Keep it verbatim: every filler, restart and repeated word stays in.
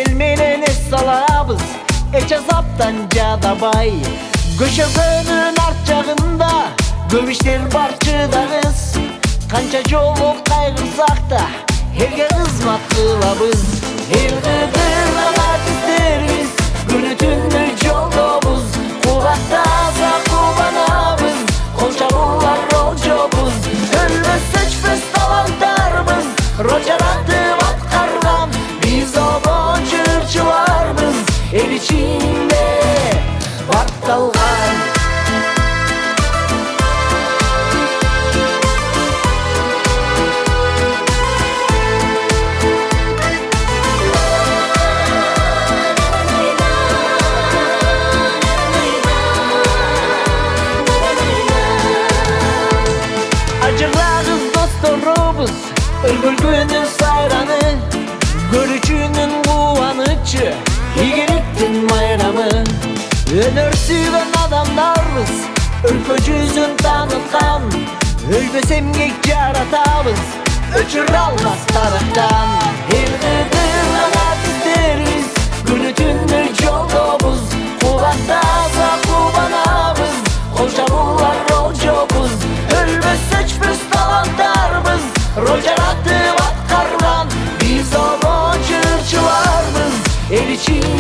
El menen es salabız, eç azaptan jadabay. Köşөгөнүн арт жагында көп иштер бар чыдагыз. Канча жолу кайгырсак да элге кызмат кылабыз. Эл кыдырган артисттербиз, күнү түнү жолдобуз. Кубаттаса кубанабыз, кол чабуулар ролжобуз. Өлмөс өчпөс таланттарбыз, роль жаратып аткарган. Биз обон жырчыларбыз, эл ичинде батталган. Ажырагыз досторубуз, өлгөлгөнүн сайраны, көрүүчүнүн кубанычы, ийгиликтин майрамы. Өнөр сүйгөн адамдарбыз, өлкө жүзүн таныткан. Өлбөс эмгек жаратабыз, өчүрө албас тарыктан. Эл кыдырган артисттербиз, күнү түнү жолдобуз. Кубаттаса кубанабыз, кол чабуулар ролжобуз. Өлбөс өчпөс таланттарбыз, роль жаратып аткарган. Биз обон жырчыларбыз, эл ичин